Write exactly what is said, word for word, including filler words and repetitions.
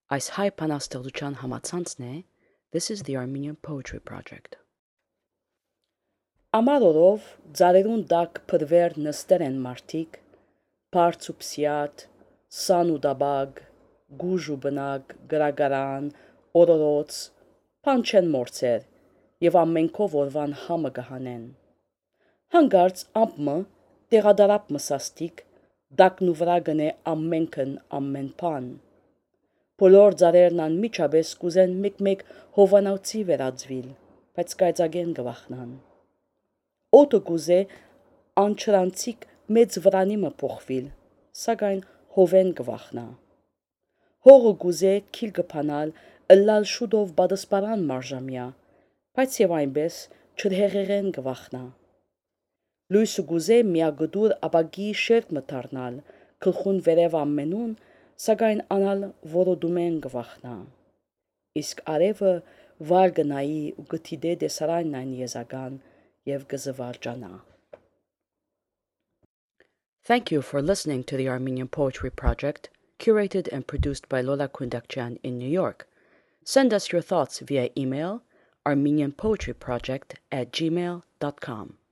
Այս հայ բանաստեղծության համացանցն է This is the Armenian Poetry Project. Ամառորով ձարերուն տակ փրվեր նստեր են մարդիկ, բարձ ու փսիատ, սան ու դաբագ, գուժ ու բնակ, գրագարան, օրորոց, բան չեն մորցեր, և ամենքով օրվան համը կհանեն։ Հանգարց ամպը տեղադարապ մսաստիկ, դակն ու վրա գնե ամենքն ամեն բան։ Բոլոր ձարերն անմիջապես կուզեն մեկ-մեկ հովանոցի վերածվիլ, բայց կայծագեն գվախնան։ Օդը կուզե անչրանցիկ մեծ վրանիմը փոխվիլ, սակայն հովեն գվախնա։ Հողը կուզե քիլ կփանալ, ըլլալ շուտով բադսպարան մարժամյա, բայց եւ այնպես չրհեղեղեն գվախնա։ Լույսը կուզե միագդուր ապագի շերտ մթարնալ, գլխուն վերև ամենուն, սակայն անալ որոդումեն գվախնա։ Իսկ արևը վար գնայի ու գտիդե դեսարանն այն եզական եւ գզվարջանա. Thank you for listening to the Armenian Poetry Project, curated and produced by Lola Kundakjian in New York. Send us your thoughts via email armenianpoetryproject at gmail dot com.